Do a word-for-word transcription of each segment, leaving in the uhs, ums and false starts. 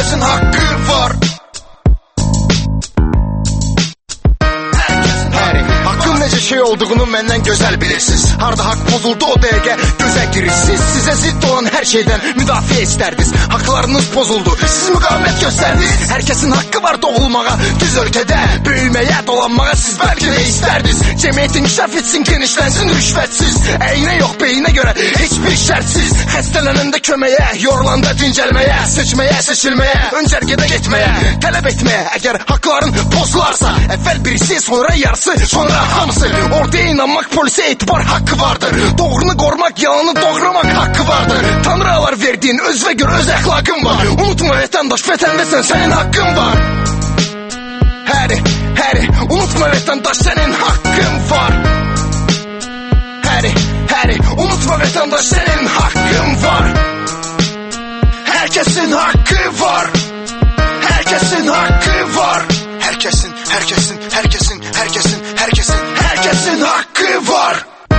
Herkesin hakkı var. Necə şey olduğunu məndən gözəl bilirsiniz. Harda haqq pozuldu o dəqiqə gözə girirsiniz. Sizə zidd olan hər şeydən müdafiə istərdiniz. Haqlarınız pozuldu, siz müqavimət göstərdiniz. Hər kəsin haqqı var doğulmağa, düz ölkədə böyüməyə, dolanmağa siz bəlkə də istərdiniz. Cəmiyyət inkişaf etsin, genişlənsin rüşvətsiz. Əynə yox beyinə görə heç bir şərtsiz. Xəstələnəndə köməyə, yorulanda dincəlməyə, seçməyə, seçilməyə, öncərgədə getməyə, tələb etməyə. Əgər haqların pozularsa, əvvəl birisi, sonra yarısı, sonra hamısı. Ortaya inanmaq, polisə etibar haqqı vardır. Doğrunu qorumaq, yalanı doğramaq haqqı vardır. Tanrılar verdiyin özünə görə öz əxlaqın var. Unutma vətəndaş, vətəndəsən, sənin haqqın var. Həri, həri, unutma vətəndaş, sənin haqqın var. Həri, həri, unutma vətəndaş, sənin haqqın var. Hər kəsin haqqı var. Hər kəsin haqqı var. Hər kəsin, hər kəsin, hər kəsin, hər kəsin, hər kəsin, hər kəsin haqqı var.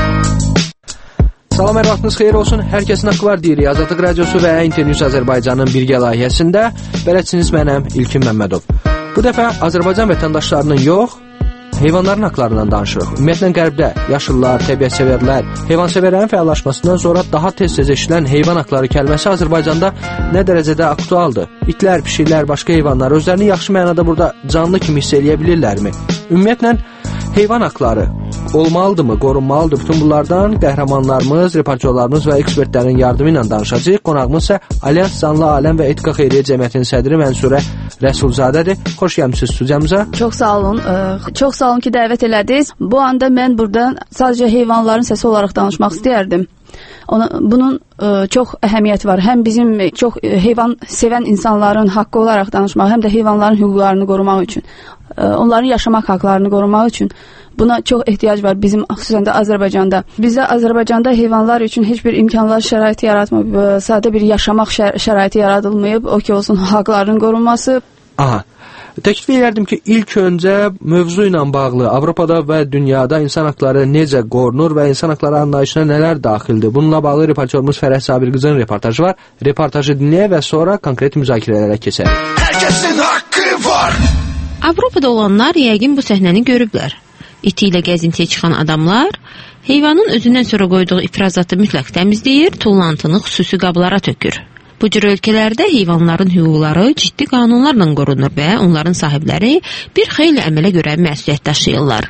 Salam, hər vaxtınız xeyir olsun. Hər kəsin haqqı var deyirik. Azadlıq Radiosu və Internews Azərbaycanın birgə layihəsində bələdçiniz mənəm İlkin Məmmədov. Bu dəfə Azərbaycan vətəndaşlarının yox, heyvanların haqlarından danışırıq. Ümumiyyətlə qərbdə yaşıllar, təbiətsevərlər, heyvansevərlərin fəallaşmasından sonra daha tez-tez eşidilən heyvan haqları kəlməsi Azərbaycanda nə dərəcədə aktualdır? İtlər, pişiklər, başqa heyvanlar özlərini yaxşı mənada burada canlı kimi hiss eləyə bilirlərmi? Ümumiyyətlə heyvan haqları olmalıdırmı, qorunmalıdır? Bütün bunlardan qəhrəmanlarımız, reportyorlarımız və ekspertlərin yardımı ilə danışacağıq. Qonağımız isə Alyans Canlı Aləm və Etika Xeyriyyə Cəmiyyətinin sədri Mənsurə Rəsulzadədir. Xoş gəlmisiniz studiyamıza. Çox sağ olun. Ə, çox sağ olun ki, dəvət elədiniz. Bu anda mən burada sadəcə heyvanların səsi olaraq danışmaq istəyərdim. Ona, bunun ə, çox əhəmiyyəti var. Həm bizim çox ə, heyvan sevən insanların haqqı olaraq danışmaq, həm də heyvanların hüquqlarını qorumaq üçün, ə, onların yaşamaq haqlarını qorumaq üçün buna çox ehtiyac var bizim, xüsusən də Azərbaycanda. Bizdə Azərbaycanda heyvanlar üçün heç bir imkanlar, şəraiti yaratmayıb, sadə bir yaşamaq şər şəraiti yaradılmayıb, o ki olsun haqlarının qorunması. Aha. Təklif edirdim ki, ilk öncə mövzu ilə bağlı Avropada və dünyada insan haqları necə qorunur və insan haqları anlayışına nələr daxildir? Bununla bağlı reportyorumuz Fərəh Sabirqızın reportajı var. Reportajı dinləyək və sonra konkret müzakirələrə keçərik. Hər kəsin haqqı var. Avropada olanlar yəqin bu səhnəni görüblər. İti ilə gəzintiyə çıxan adamlar heyvanın özündən sonra qoyduğu ifrazatı mütləq təmizləyir, tullantını xüsusi qablara tökür. Bu cür ölkələrdə heyvanların hüquqları ciddi qanunlarla qorunur və onların sahibləri bir xeyli əmələ görə məsuliyyət daşıyırlar.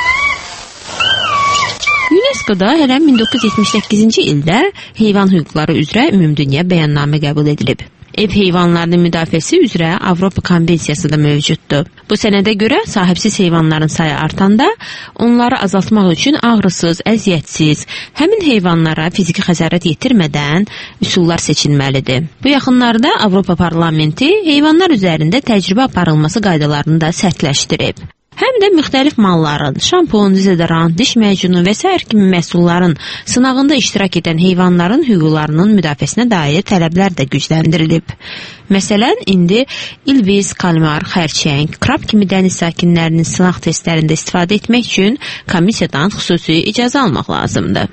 UNESCO-da hələ min doqquz yüz yetmiş səkkizinci ildə heyvan hüquqları üzrə ümumdünya bəyannamə qəbul edilib. Ev heyvanlarının müdafiəsi üzrə Avropa Konvensiyası da mövcuddur. Bu sənədə görə sahibsiz heyvanların sayı artanda onları azaltmaq üçün ağrısız, əziyyətsiz, həmin heyvanlara fiziki xəsarət yetirmədən üsullar seçilməlidir. Bu yaxınlarda Avropa Parlamenti heyvanlar üzərində təcrübə aparılması qaydalarını da sərtləşdirib. Həm də müxtəlif malların, şampun, dezodorant, diş macunu və sair kimi məhsulların sınağında iştirak edən heyvanların hüquqlarının müdafiəsinə dair tələblər də gücləndirilib. Məsələn, indi ilbiz, kalmar, xərçəng, krab kimi dəniz sakinlərinin sınaq testlərində istifadə etmək üçün komissiyadan xüsusi icazə almaq lazımdır.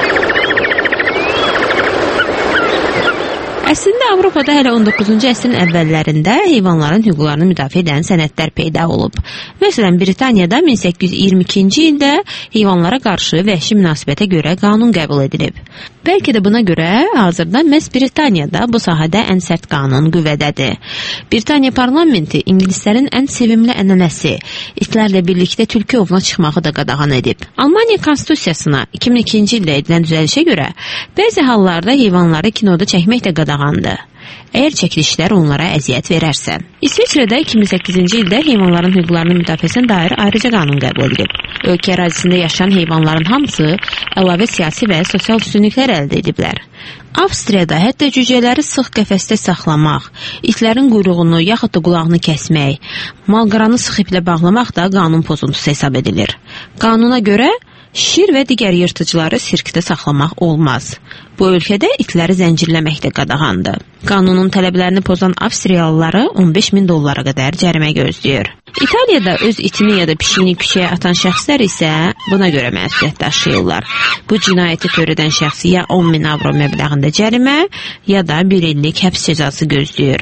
Əslində Avropada hələ on doqquzuncu əsrin əvvəllərində heyvanların hüquqlarını müdafiə edən sənədlər peyda olub. Məsələn, Britaniyada min səkkiz yüz iyirmi ikinci ildə heyvanlara qarşı vəhşi münasibətə görə qanun qəbul edilib. Bəlkə də buna görə hazırda məhz Britaniyada bu sahədə ən sərt qanun qüvvədədir. Britaniya parlamenti ingilislərin ən sevimli ənənəsi itlərlə birlikdə tülkü ovuna çıxmağı da qadağan edib. Almaniya konstitusiyasına iki min ikinci ildə edilən düzəlişə görə bəzi hallarda heyvanları kinoda çəkmək də qadağandır, əgər çəkilişlər onlara əziyyət verərsə. İsveçrədə iki min səkkizinci ildə heyvanların hüquqlarının müdafiəsinə dair ayrıca qanun qəbul edilib. Ölkə ərazisində yaşayan heyvanların hamısı əlavə siyasi və sosial üstünlüklər əldə ediblər. Avstriyada hətta cücələri sıx qəfəsdə saxlamaq, itlərin quyruğunu yaxud da qulağını kəsmək, malqaranı sıx iplə bağlamaq da qanun pozuntusu hesab edilir. Qanuna görə şir və digər yırtıcıları sirkdə saxlamaq olmaz. Bu ölkədə itləri zəncirləmək də qadağandır. Qanunun tələblərini pozan Avstriyalıları on beş min dollara qədər cərimə gözləyir. İtaliyada öz itini ya da pişiyini küçəyə atan şəxslər isə buna görə məsuliyyət daşıyırlar. Bu cinayəti törədən şəxsi ya on min avro məbləğində cərimə, ya da bir illik həbs cəzası gözləyir.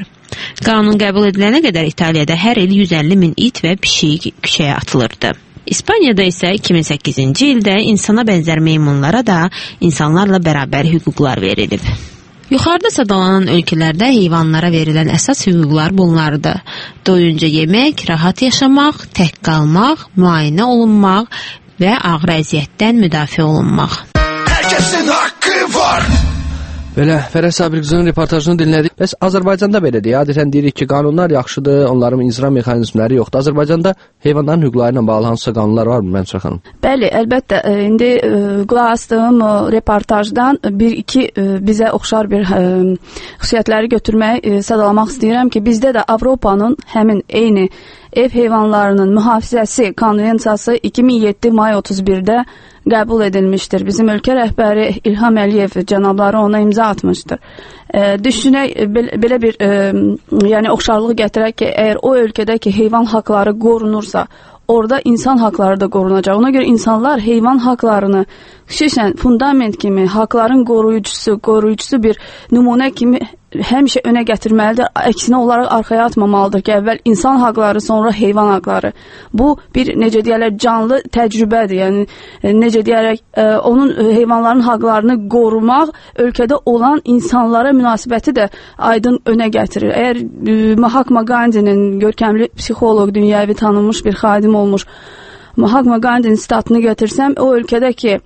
Qanun qəbul edilənə qədər İtaliyada hər il yüz əlli min it və pişik küçəyə atılırdı. İspaniyada isə iki min səkkizinci ildə insana bənzər meymunlara da insanlarla bərabər hüquqlar verilib. Yuxarıda sadalanan ölkələrdə heyvanlara verilən əsas hüquqlar bunlardır. Doyunca yemək, rahat yaşamaq, tək qalmaq, müayinə olunmaq və ağır əziyyətdən müdafiə olunmaq. Hər kəsin haqqı var. Belə, Fərəh Sabirqızının reportajını dinlədik. Bəs Azərbaycanda belədir. Adətən deyirik ki, qanunlar yaxşıdır, onların icra mexanizmləri yoxdur. Azərbaycanda heyvanların hüquqları ilə bağlı hansısa qanunlar varmı, Mənsur xanım? Bəli, əlbəttə. İndi qulaq asdığım reportajdan bir-iki bizə oxşar bir xüsusiyyətləri götürmək, sadalamaq istəyirəm ki, bizdə də Avropanın həmin eyni ev heyvanlarının mühafizəsi konvensiyası iki min yeddi may otuz birdə qəbul edilmişdir. Bizim ölkə rəhbəri İlham Əliyev cənabları ona imza atmışdır. E, düşünək, belə, belə bir e, yəni oxşarlığı gətirək ki, əgər o ölkədə ki, heyvan haqları qorunursa, orada insan haqları da qorunacaq. Ona görə insanlar heyvan haqlarını xüsusən fundament kimi, haqların qoruyucusu, qoruyucusu bir nümunə kimi həmişə önə gətirməlidir. Əksinə olaraq arxaya atmamalıdır ki, əvvəl insan haqları, sonra heyvan haqları. Bu bir, necə deyərlər, canlı təcrübədir. Yəni, necə deyərək, onun heyvanların haqlarını qorumaq ölkədə olan insanlara münasibəti də aydın önə gətirir. Əgər Mahatma Gandhinin görkəmli psixoloq, dünyəvi tanınmış bir xadim olmuş Mahatma Gandhinin statını götürsəm, o ölkədə ki,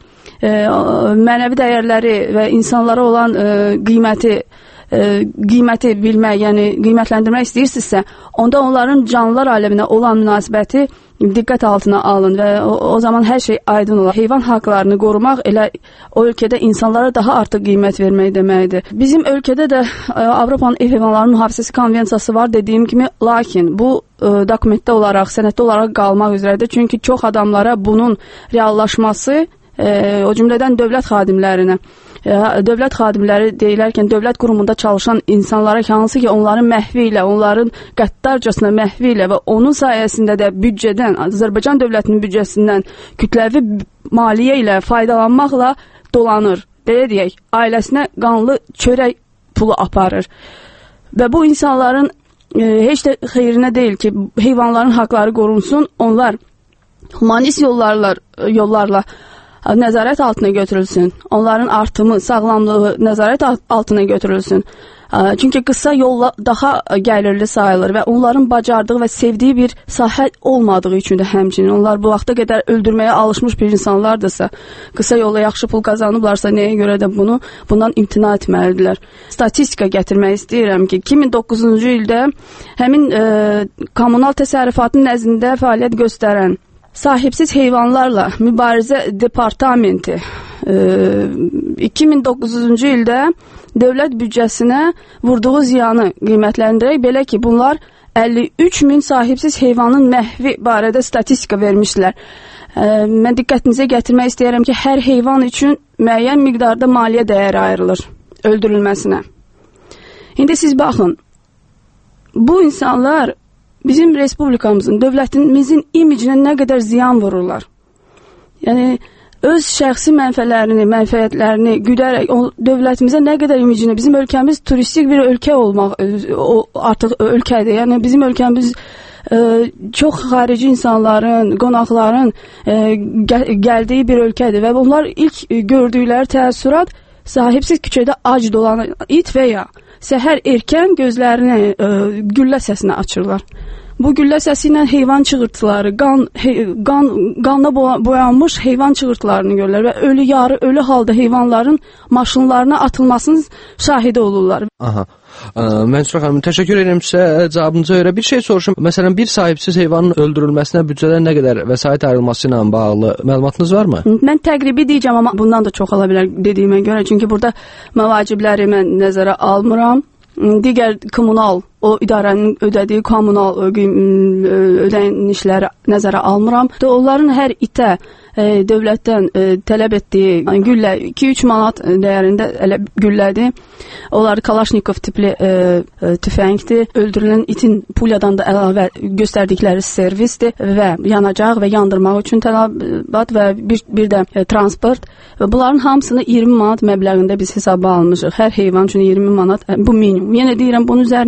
mənəvi dəyərləri və insanlara olan qiyməti qiyməti bilmək, yəni qiymətləndirmək istəyirsinizsə, onda onların canlılar aləminə olan münasibəti diqqət altına alın və o, o zaman hər şey aydın olar. Heyvan haqlarını qorumaq elə o ölkədə insanlara daha artıq qiymət vermək deməkdir. Bizim ölkədə də Avropanın ev heyvanlarının mühafizəsi konvensiyası var dediyim kimi, lakin bu dokumentdə olaraq, sənəddə olaraq qalmaq üzrədir. Çünki çox adamlara bunun reallaşması, o cümlədən dövlət xadimlərinə, dövlət xadimləri deyilərkən dövlət qurumunda çalışan insanlara ki, hansı ki onların məhvi ilə, onların qəddarcasına məhvi ilə və onun sayəsində də büdcədən, Azərbaycan dövlətinin büdcəsindən kütləvi maliyyə ilə faydalanmaqla dolanır. Belə deyək, ailəsinə qanlı çörək pulu aparır. Və bu insanların e, heç də xeyrinə deyil ki, heyvanların haqları qorunsun, onlar humanist yollarla, yollarla nəzarət altına götürülsün. Onların artımı, sağlamlığı nəzarət altına götürülsün. Çünki qısa yolla daha gəlirli sayılır və onların bacardığı və sevdiyi bir sahə olmadığı üçün də həmçinin onlar bu vaxta qədər öldürməyə alışmış bir insanlardırsa, qısa yolla yaxşı pul qazanıblarsa, nəyə görə də bunu bundan imtina etməlidirlər. Statistika gətirmək istəyirəm ki, iki min doqquzuncu ildə həmin e, kommunal təsərrüfatın nəzdində fəaliyyət göstərən Sahibsiz heyvanlarla mübarizə departamenti e, iki min doqquzuncu ildə dövlət büdcəsinə vurduğu ziyanı qiymətləndirək, belə ki, bunlar əlli üç min sahibsiz heyvanın məhvi barədə statistika vermişlər. E, mən diqqətinizə gətirmək istəyirəm ki, hər heyvan üçün müəyyən miqdarda maliyyə dəyəri ayrılır öldürülməsinə. İndi siz baxın, bu insanlar bizim respublikamızın, dövlətimizin imicinə nə qədər ziyan vururlar. Yəni, öz şəxsi mənfələrini, mənfəətlərini güdərək o, dövlətimizə nə qədər imicinə, bizim ölkəmiz turistik bir ölkə olmaq, o, artıq ölkədir. Yəni, bizim ölkəmiz e, çox xarici insanların, qonaqların e, gəl gəldiyi bir ölkədir və bunlar ilk gördükləri təəssürat sahibsiz küçədə ac dolan it və ya səhər erkən gözlərini e, güllə səsinə açırlar. Bu güllə səsi ilə heyvan çığırtıları, qan, hey, qan, qanla boyanmış heyvan çığırtılarını görürlər və ölü yarı, ölü halda heyvanların maşınlarına atılmasının şahidi olurlar. Aha. Mənsur xanım, təşəkkür edirəm sizə cavabınıza görə. Bir şey soruşum. Məsələn, bir sahibsiz heyvanın öldürülməsinə büdcədən nə qədər vəsait ayrılması ilə bağlı məlumatınız varmı? Mən təqribi deyəcəm, amma bundan da çox ola bilər dediyimə görə. Çünki burada məvacibləri mən nəzərə almıram. Digər kommunal, o idarənin ödədiyi kommunal ödənişləri nəzərə almıram. Onların hər itə e, dövlətdən e, tələb etdiyi yəni, güllə iki üç manat dəyərində elə güllədir. Onlar Kalaşnikov tipli e, e, tüfəngdir. Öldürülən itin pulyadan da əlavə göstərdikləri servisdir və yanacaq və yandırmaq üçün tələbat və bir, bir də e, transport. Bunların hamısını iyirmi manat məbləğində biz hesaba almışıq. Hər heyvan üçün iyirmi manat, e, bu minimum. Yenə deyirəm, bunun üzərinə əlavə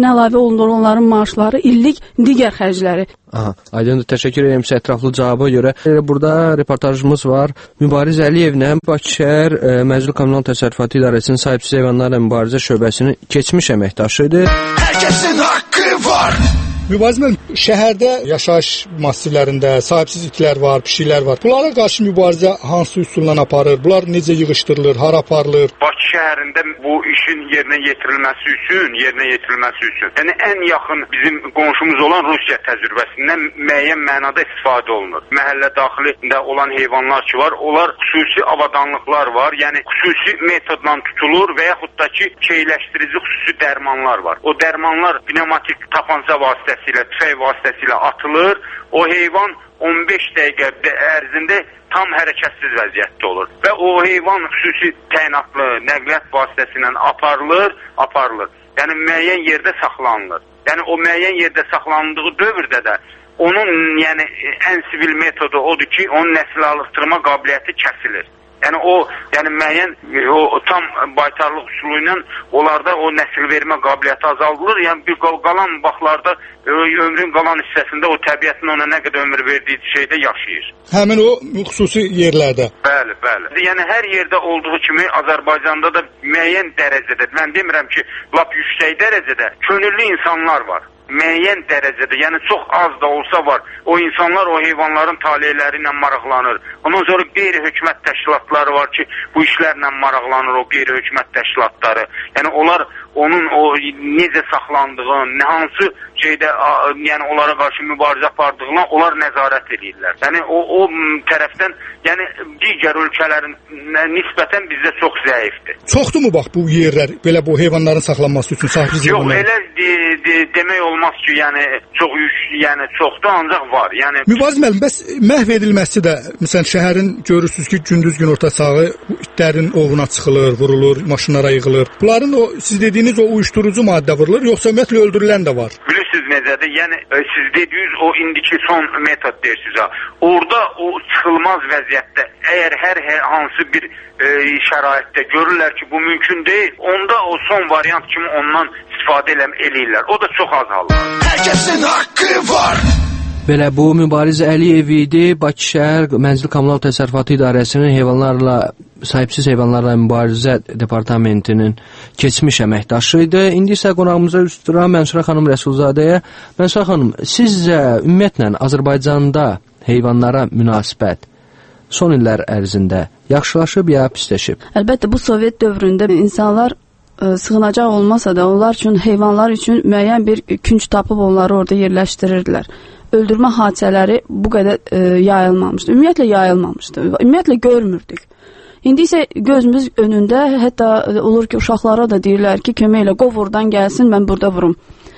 olunur onların maaşları, illik digər xərcləri. Aha, aydındır. Təşəkkür edirəm sizə ətraflı cavaba görə. Burada reportajımız var. Mübariz Əliyevlə Bakı şəhər Mənzil Kommunal Təsərrüfatı İdarəsinin sahibsiz heyvanlarla mübarizə şöbəsinin keçmiş əməkdaşıdır. Hər kəsin haqqı var. Mübariz müəllim, şəhərdə yaşayış massivlərində sahibsiz itlər var, pişiklər var. Bunlara qarşı mübarizə hansı üsulla aparır? Bunlar necə yığışdırılır, hara aparılır? Bakı şəhərində bu işin yerinə yetirilməsi üçün, yerinə yetirilməsi üçün. Yəni ən yaxın bizim qonşumuz olan Rusiya təcrübəsindən müəyyən mənada istifadə olunur. Məhəllə daxilində olan heyvanlar ki var, onlar xüsusi avadanlıqlar var. Yəni xüsusi metodla tutulur və yaxud da ki, şeyləşdirici xüsusi dərmanlar var. O dərmanlar pneumatik tapanca vasitəsilə, tüfək vasitəsilə atılır. O heyvan on beş dəqiqə ərzində tam hərəkətsiz vəziyyətdə olur. Və o heyvan xüsusi təyinatlı nəqliyyat vasitəsilə aparılır, aparılır. Yəni müəyyən yerdə saxlanılır. Yəni o müəyyən yerdə saxlanıldığı dövrdə də onun yəni ən sivil metodu odur ki, onun nəsil alışdırma qabiliyyəti kəsilir. Yəni o, yəni müəyyən o tam baytarlıq üsulu ilə onlarda o nəsil vermə qabiliyyəti azaldılır. Yəni bir qalan vaxtlarda ömrün qalan hissəsində o təbiətin ona nə qədər ömür verdiyi şeydə yaşayır. Həmin o xüsusi yerlərdə. Bəli, bəli. Yəni hər yerdə olduğu kimi Azərbaycanda da müəyyən dərəcədə, mən demirəm ki, lap yüksək dərəcədə könüllü insanlar var. Müəyyən dərəcədə, yəni çox az da olsa var. O insanlar o heyvanların taleləri ilə maraqlanır. Ondan sonra qeyri-hökumət təşkilatları var ki, bu işlərlə maraqlanır o qeyri-hökumət təşkilatları. Yəni onlar onun o necə saxlandığını, nə hansı şeydə, yəni onlara qarşı mübarizə apardığına onlar nəzarət edirlər. Yəni o o tərəfdən, yəni digər ölkələrin nisbətən bizdə çox zəifdir. Çoxdurmu bax bu yerlər belə bu heyvanların saxlanması üçün sahibsiz heyvanlar? Yox, elə de, de, demək olmaz ki, yəni çox yəni çoxdur, ancaq var. Yəni Mübariz müəllim, bəs məhv edilməsi də məsələn şəhərin görürsüz ki, gündüz gün orta sağı itlərin ovuna çıxılır, vurulur, maşınlara yığılır. Bunların o siz dediyiniz o uyuşturucu maddə vurulur, yoxsa ümumiyyətlə öldürülən də var? Bilirsiniz necədir? Yəni siz dediyiniz o indiki son metod deyirsiniz ha. Orada o çıxılmaz vəziyyətdə əgər hər, hər hansı bir e, şəraitdə görürlər ki, bu mümkün deyil, onda o son variant kimi ondan istifadə eləyirlər. O da çox az hallar. Hər kəsin haqqı var. Belə bu Mübariz Əliyev idi, Bakı şəhər Mənzil Kommunal Təsərrüfatı İdarəsinin heyvanlarla sahibsiz heyvanlarla mübarizə departamentinin keçmiş əməkdaşı idi. İndi isə qonağımıza üst tuturam Mənsura xanım Rəsulzadəyə. Mənsura xanım, sizcə ümumiyyətlə Azərbaycanda heyvanlara münasibət son illər ərzində yaxşılaşıb ya pisləşib? Əlbəttə bu Sovet dövründə insanlar ə, sığınacaq olmasa da onlar üçün heyvanlar üçün müəyyən bir künc tapıb onları orada yerləşdirirdilər. Öldürmə hadisələri bu qədər ə, yayılmamışdı. Ümumiyyətlə yayılmamışdı. Ümumiyyətlə görmürdük. İndi isə gözümüz önündə, hətta olur ki, uşaqlara da deyirlər ki, kömək elə, qov oradan gəlsin, mən burada vurum.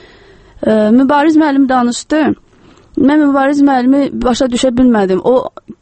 Ə, Mübariz müəllim danışdı. Mən Mübariz müəllimi başa düşə bilmədim. O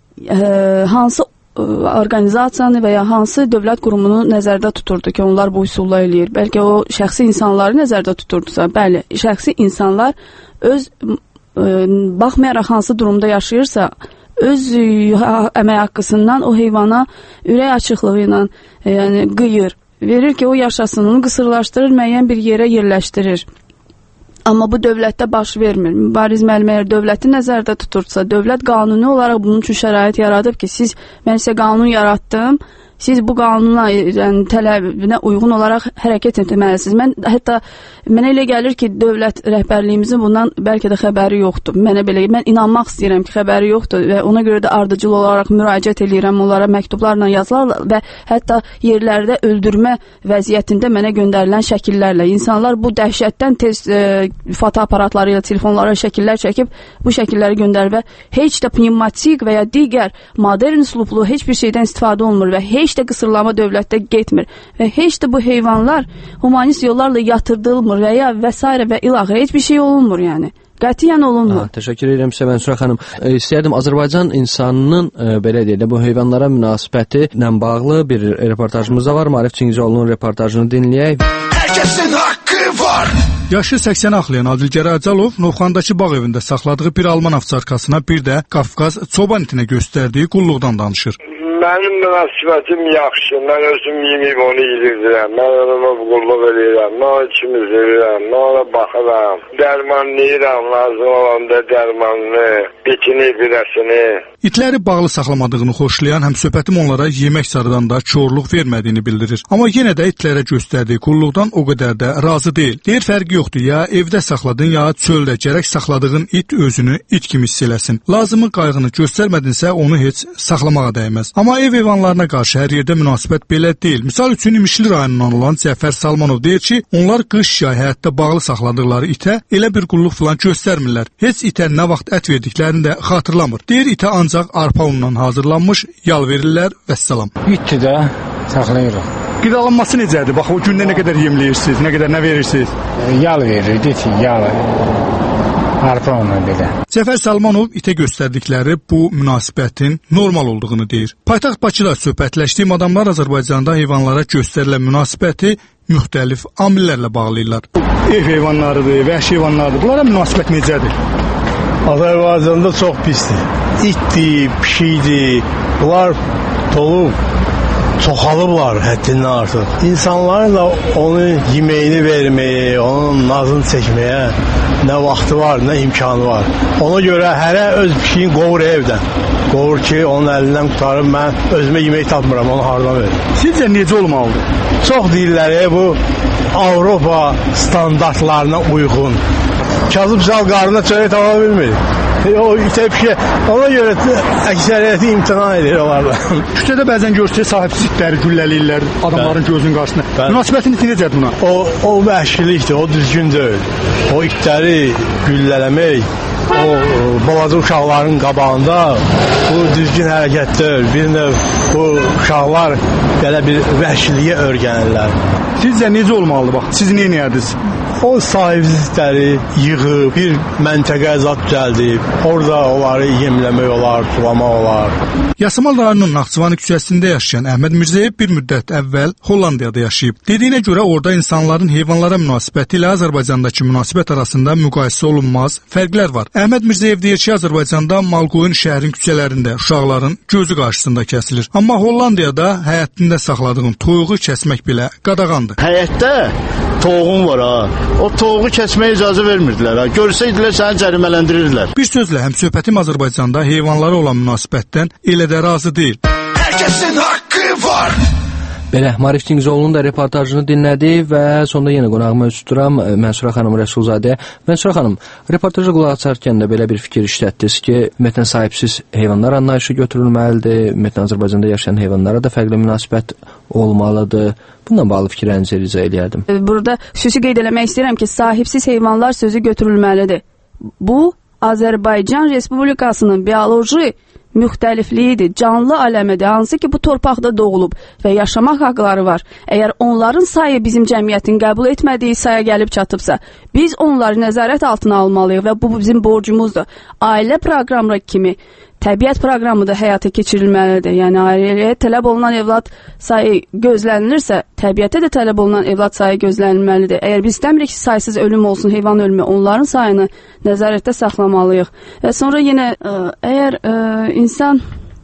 ə, hansı ə, orqanizasiyanı və ya hansı dövlət qurumunu nəzərdə tuturdu ki, onlar bu üsulla eləyir. Bəlkə o şəxsi insanları nəzərdə tuturdusa. Bəli, şəxsi insanlar öz ə, baxmayaraq hansı durumda yaşayırsa, öz əmək haqqısından o heyvana ürək açıqlığı ilə yəni qıyır, verir ki, o yaşasın, onu qısırlaşdırır, müəyyən bir yerə yerləşdirir. Amma bu dövlətdə baş vermir. Mübariz müəllim əgər dövləti nəzərdə tutursa, dövlət qanuni olaraq bunun üçün şərait yaradıb ki, siz, mən sizə qanun yaratdım, siz bu qanuna, yəni tələbinə uyğun olaraq hərəkət etməlisiniz. Mən hətta mənə elə gəlir ki, dövlət rəhbərliyimizin bundan bəlkə də xəbəri yoxdur. Mənə belə, mən inanmaq istəyirəm ki, xəbəri yoxdur və ona görə də ardıcıl olaraq müraciət edirəm onlara məktublarla, yazılarla və hətta yerlərdə öldürmə vəziyyətində mənə göndərilən şəkillərlə. İnsanlar bu dəhşətdən tez e, fotoaparatları ilə telefonlara şəkillər çəkib bu şəkilləri göndərir və heç də pneumatik və ya digər modern üslublu heç bir şeydən istifadə olunmur və heç də qısırlama dövlətdə getmir və heç də bu heyvanlar humanist yollarla yatırdılmır və ya və s. və ilaxır. Heç bir şey olunmur yəni. Qətiyyən olunmur. Ha, təşəkkür edirəm sizə Mənsura xanım. E, istəyərdim Azərbaycan insanının e, belə deyək də bu heyvanlara münasibəti ilə bağlı bir reportajımız da var. Maarif Çingizioğlu'nun reportajını dinləyək. Hər kəsin haqqı var. Yaşı səksəni axlayan Adilgər Əcəlov Novxandakı bağ evində saxladığı bir alman ovçarkasına bir də Qafqaz çoban itinə göstərdiyi qulluqdan danışır. Mənim münasibətim yaxşı. Mən özüm yemib onu yedirəm. Mən ona qulluq edirəm. Mən onu kimi sevirəm. Mən ona baxıram. Dərmanlayıram. Lazım olanda dərmanını, bitini, birəsini. İtləri bağlı saxlamadığını xoşlayan həmsöhbətim onlara yemək sarıdan da korluq vermədiyini bildirir. Amma yenə də itlərə göstərdiyi qulluqdan o qədər də razı deyil. Deyir, fərqi yoxdur, ya evdə saxladın, ya çöldə, gərək saxladığın it özünü it kimi hiss eləsin. Lazımı qayğını göstərmədinsə onu heç saxlamağa dəyməz. Amma ev heyvanlarına qarşı hər yerdə münasibət belə deyil. Misal üçün İmişli rayonundan olan Cəfər Salmanov deyir ki, onlar qış yay həyatda bağlı saxladıqları itə elə bir qulluq falan göstərmirlər. Heç itə nə vaxt ət verdiklərini də xatırlamır. Deyir, itə ancaq arpa unundan hazırlanmış yal verirlər və salam. İtdi də saxlayırıq. Qidalanması necədir? Bax, o gündə nə qədər yemləyirsiniz, nə qədər nə verirsiniz? Yal veririk, it, yal. Arpa unu belə. Cəfər Salmanov itə göstərdikləri bu münasibətin normal olduğunu deyir. Paytaxt Bakıda söhbətləşdiyim adamlar Azərbaycanda heyvanlara göstərilən münasibəti müxtəlif amillərlə bağlayırlar. Ev heyvanlarıdır, vəhşi heyvanlardır. Bunlara münasibət necədir? Azərbaycanda çox pisdir. İtdir, pişikdir. Bunlar dolub, çoxalıblar həddindən artıq. İnsanların da onun yeməyini verməyə, onun nazını çəkməyə nə vaxtı var, nə imkanı var. Ona görə hərə öz pişiyin qovur evdən. Qovur ki, onun əlindən qutarıb, mən özümə yemək tapmıram, onu hardan verir. Sizcə necə olmalıdır? Çox deyirlər, bu Avropa standartlarına uyğun. Kazıb sal qarına çörək tapa bilmir. O itə pişiyə, ona görə əksəriyyəti imtina edir onlardan. Küçədə bəzən görürsünüz, sahibsiz itləri gülləliyirlər adamların gözünün qarşısında. Münasibətiniz necədir buna? O, o vəhşilikdir, o düzgün deyil. O itləri güllələmək, o balaca uşaqların qabağında bu düzgün hərəkət deyil. Bir növ bu uşaqlar belə bir vəhşiliyə örgənirlər. Sizcə necə olmalıdır? Bax, siz nə edərdiniz? O sahibsizləri yığıb, bir məntəqə zat düzəldib, orada onları yemləmək olar, sulamaq olar. Yasamal rayonunun Naxçıvan küçəsində yaşayan Əhməd Mirzəyev bir müddət əvvəl Hollandiyada yaşayıb. Dediyinə görə orada insanların heyvanlara münasibəti ilə Azərbaycandakı münasibət arasında müqayisə olunmaz fərqlər var. Əhməd Mirzəyev deyir ki, Azərbaycanda Malqoyun şəhərin küçələrində uşaqların gözü qarşısında kəsilir. Amma Hollandiyada həyətində saxladığın toyuğu kəsmək belə qadağandır. Həyətdə toyuğun var ha. O toyuğu kəsməyə icazə vermirdilər ha. Görsəydilər səni cərimələndirirlər. Bir sözlə həmsöhbətim Azərbaycanda heyvanlara olan münasibətdən elə də razı deyil. Hər kəsin haqqı var. Belə, Marif Tingzoğlu'nun da reportajını dinlədi və sonunda yenə qonağıma üz tuturam Mənsura xanım Rəsulzadə. Mənsura xanım, reportaja qulaq açarkən də belə bir fikir işlətdiniz ki, ümumiyyətlə sahibsiz heyvanlar anlayışı götürülməlidir, ümumiyyətlə Azərbaycanda yaşayan heyvanlara da fərqli münasibət olmalıdır. Bununla bağlı fikirlərinizi rica eləyərdim. Burada xüsusi qeyd eləmək istəyirəm ki, sahibsiz heyvanlar sözü götürülməlidir. Bu, Azərbaycan Respublikasının bioloji müxtəlifliyidir, canlı aləmidir, hansı ki bu torpaqda doğulub və yaşamaq haqqları var. Əgər onların sayı bizim cəmiyyətin qəbul etmədiyi saya gəlib çatıbsa, biz onları nəzarət altına almalıyıq və bu bizim borcumuzdur. Ailə proqramı kimi təbiət proqramı da həyata keçirilməlidir. Yəni ailəyə tələb olunan evlad sayı gözlənilirsə, təbiətə də tələb olunan evlad sayı gözlənilməlidir. Əgər biz istəmirik ki, saysız ölüm olsun, heyvan ölümü, onların sayını nəzarətdə saxlamalıyıq. Və sonra yenə ə, əgər ə, insan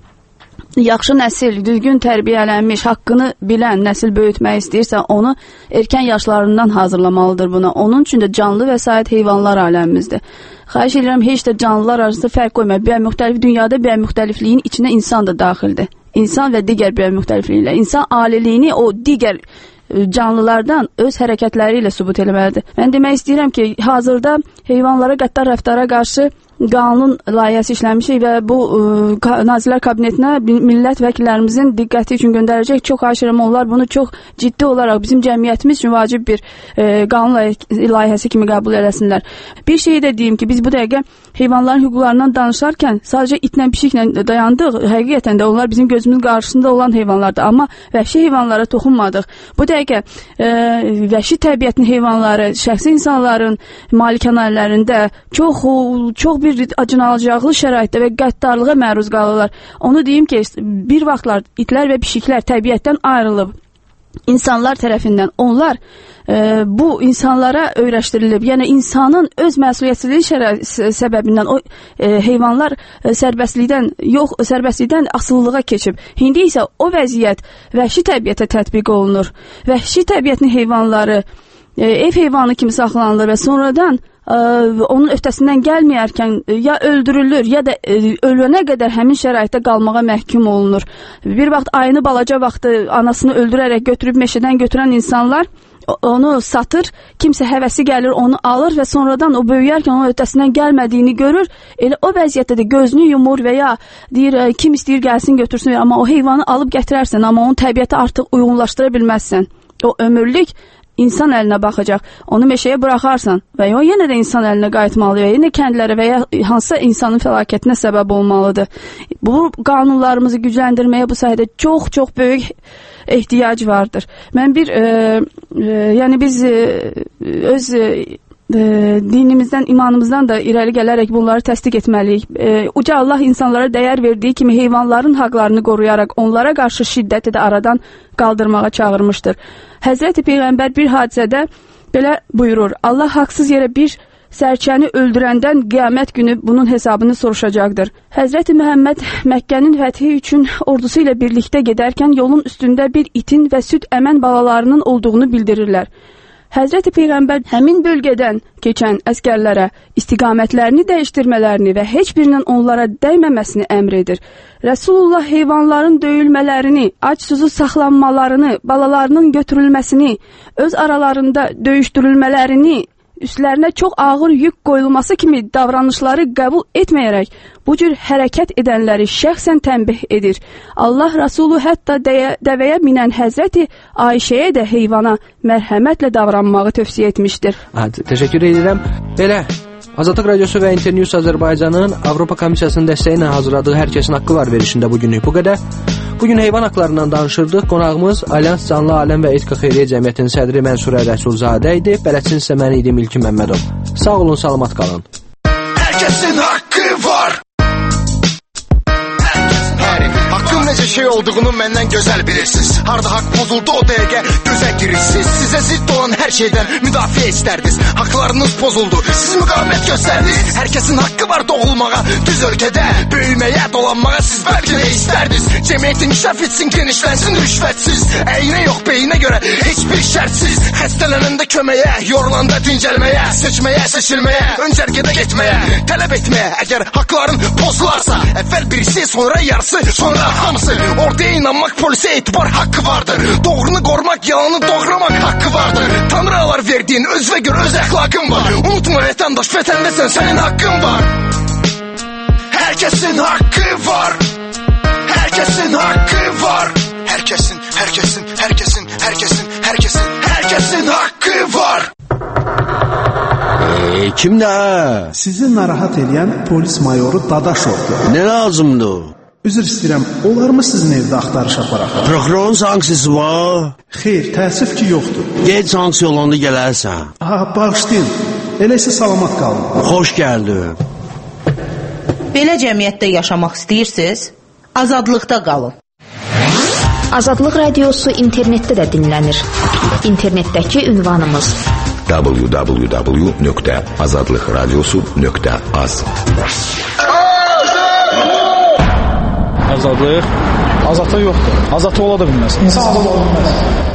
yaxşı nəsil, düzgün tərbiyələnmiş, haqqını bilən nəsil böyütmək istəyirsə, onu erkən yaşlarından hazırlamalıdır buna. Onun üçün də canlı vəsait heyvanlar aləmimizdir. Xahiş edirəm, heç də canlılar arasında fərq qoymayın. Biomüxtəlif dünyada biomüxtəlifliyin içinə insan da daxildir. İnsan və digər biomüxtəlifliklə. İnsan aliliyini o digər canlılardan öz hərəkətləri ilə sübut eləməlidir. Mən demək istəyirəm ki, hazırda heyvanlara qəddar rəftara qarşı qanun layihəsi işləmişik və bu ə, Nazirlər Kabinetinə millət vəkillərimizin diqqəti üçün göndərəcək. Çox xahiş edirəm, onlar bunu çox ciddi olaraq bizim cəmiyyətimiz üçün vacib bir ə, qanun layihəsi kimi qəbul eləsinlər. Bir şey də deyim ki, biz bu dəqiqə heyvanların hüquqlarından danışarkən sadəcə itlə pişiklə dayandıq. Həqiqətən də onlar bizim gözümüzün qarşısında olan heyvanlardır, amma vəhşi heyvanlara toxunmadıq. Bu dəqiqə ə, vəhşi təbiətin heyvanları, şəxsi insanların malikanələrində çox çox bir bir acınacaqlı şəraitdə və qəddarlığa məruz qalırlar. Onu deyim ki, bir vaxtlar itlər və pişiklər təbiətdən ayrılıb insanlar tərəfindən onlar e, bu insanlara öyrəşdirilib. Yəni insanın öz məsuliyyətsizliyi şəra- səbəbindən o e, heyvanlar e, sərbəstlikdən yox, sərbəstlikdən asılılığa keçib. İndi isə o vəziyyət vəhşi təbiətə tətbiq olunur. Vəhşi təbiətin heyvanları e, ev heyvanı kimi saxlanılır və sonradan ə, onun öhdəsindən gəlməyərkən ya öldürülür, ya da ə, ölənə qədər həmin şəraitdə qalmağa məhkum olunur. Bir vaxt ayını balaca vaxtı anasını öldürərək götürüb meşədən götürən insanlar onu satır, kimsə həvəsi gəlir, onu alır və sonradan o böyüyərkən onun öhdəsindən gəlmədiyini görür. Elə o vəziyyətdə də gözünü yumur və ya deyir, ə, kim istəyir gəlsin götürsün, amma o heyvanı alıb gətirərsən, amma onun təbiətə artıq uyğunlaşdıra bilməzsən. O ömürlük insan əlinə baxacaq. Onu meşəyə buraxarsan və o yenə də insan əlinə qayıtmalı və yenə kəndlərə və ya hansısa insanın fəlakətinə səbəb olmalıdır. Bu qanunlarımızı gücləndirməyə bu sayədə çox-çox böyük ehtiyac vardır. Mən bir e, e, yəni biz e, öz e, dinimizdən, imanımızdan da irəli gələrək bunları təsdiq etməliyik. E, Uca Allah insanlara dəyər verdiyi kimi heyvanların haqlarını qoruyaraq onlara qarşı şiddəti də aradan qaldırmağa çağırmışdır. Həzrəti Peyğəmbər bir hadisədə belə buyurur: Allah haqsız yerə bir sərçəni öldürəndən qiyamət günü bunun hesabını soruşacaqdır. Həzrəti Məhəmməd Məkkənin fəthi üçün ordusu ilə birlikdə gedərkən yolun üstündə bir itin və süd əmən balalarının olduğunu bildirirlər. Həzrəti Peyğəmbər həmin bölgədən keçən əskərlərə istiqamətlərini dəyişdirmələrini və heç birinin onlara dəyməməsini əmr edir. Rəsulullah heyvanların döyülmələrini, ac-susuz saxlanmalarını, balalarının götürülməsini, öz aralarında döyüşdürülmələrini, üstlərinə çox ağır yük qoyulması kimi davranışları qəbul etməyərək bu cür hərəkət edənləri şəxsən tənbih edir. Allah Rasulü hətta dəyə, dəvəyə minən Həzrəti Ayşəyə də heyvana mərhəmətlə davranmağı tövsiyə etmişdir. Hə, təşəkkür edirəm. Belə Azadlıq Radiosu və Internews Azərbaycanın Avropa Komissiyasının dəstəyi ilə hazırladığı Hər Kəsin Haqqı var verilişində bugünlük bu qədər. Bugün heyvan haqlarından danışırdıq. Qonağımız Alyans Canlı Aləm və Etika Xeyriyyə Cəmiyyətinin sədri Mənsurə Rəsulzadə idi. Bələdçiniz isə mən idim İlkin Məmmədov. Sağ olun, salamat qalın. Hər kəsin haqqı var. Haqqın necə şey olduğunu məndən gözəl bilirsiniz. Harda haqq pozuldu o dəqiqə gözə girirsiniz. Sizə zidd olan hər şeydən müdafiə istərdiniz. Haqlarınız pozuldu, siz müqavimət göstərdiniz. Hər kəsin haqqı var doğulmağa, düz ölkədə böyüməyə, dolanmağa siz bəlkə də istərdiniz. Cəmiyyətin inkişaf etsin, genişlənsin rüşvətsiz. Əyinə yox beyinə görə heç bir şərtsiz. Xəstələnəndə köməyə, yorulanda dincəlməyə, seçməyə, seçilməyə, öncərgədə getməyə, tələb etməyə. Əgər haqların pozularsa, əvvəl birisi, sonra yarısı, sonra hamısı. Orduya inanmaq, polisə etibar haqqı vardır. Doğrunu qorumaq, yalanı doğramaq haqqı vardır. Tanrılar verdiyin özvə gör öz əxlaqın var. Unutma vətəndaş, vətəndəsən, sənin haqqın var. Hər kəsin haqqı var. Hər kəsin haqqı var. Hər kəsin, hər kəsin, hər kəsin, hər kəsin, hər kəsin, hər kəsin haqqı var. Eee, kimdə? Sizi narahat edən polis mayoru Dadaşovdur. Nə lazımdır? Üzr istəyirəm, olar mı sizin evdə axtarış aparaq? Prokurorun sanksiyası var? Xeyr, təəssüf ki, yoxdur. Gec sanksiya olanda gələrsən. Ha, bağışlayın. Elə isə salamat qalın. Xoş gəldin. Belə cəmiyyətdə yaşamaq istəyirsiniz? Azadlıqda qalın. Azadlıq Radiosu internetdə də dinlənir. İnternetdəki ünvanımız w w w nöqtə azadlıqradiosu nöqtə az. Azadlıq? Azadlıq yoxdur. Azadlıq ola da bilməz. İnsan azad ola bilməz.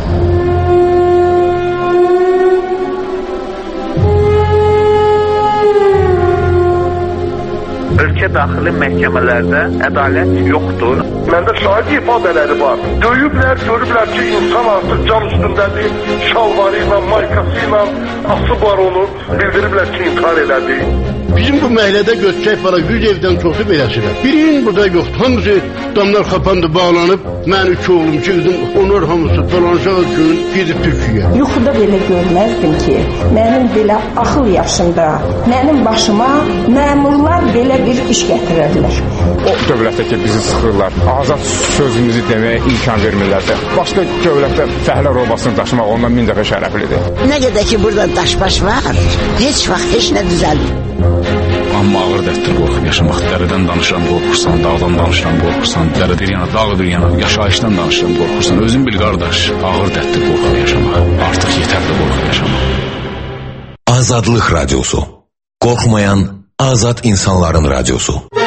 Ölkə daxili məhkəmələrdə ədalət yoxdur. Məndə şahid ifadələri var. Döyüblər, görüblər ki, insan artıq can üstündədir. Şalvarı ilə, maykası ilə asıb var onu. Bildiriblər ki, intihar elədi. Bizim bu məhəllədə götürək para yüz evdən çoxu beləsilər. Birinin burada yoxdur. Hamısı damlar kapandı, bağlanıb. Mən üç oğlum çəkdim. Onlar hamısı falancağı gün gedib Türkiyə. Yuxuda belə görməzdim ki, mənim belə axıl yaşında, mənim başıma məmurlar belə bir iş gətirərlər. O dövlətdə ki, bizi sıxırlar, azad sözümüzü deməyə imkan vermirlərsə, başqa dövlətdə fəhlə robasını daşımaq ondan min dəfə şərəflidir. Nə qədər ki, burada daşbaş var, heç vaxt heç nə düzəlmir. Amma ağır dərddir qorxub yaşamaq. Dərədən danışıram, qorxursan, dağdan danışıram, qorxursan, dərə bir yana, dağ bir yana, yaşayışdan danışıram, qorxursan. Özün bil qardaş, ağır dərddir qorxub yaşamaq. Artıq yetərli qorxub yaşamaq. Azadlıq Radyosu. Qorxmayan azad insanların radyosu.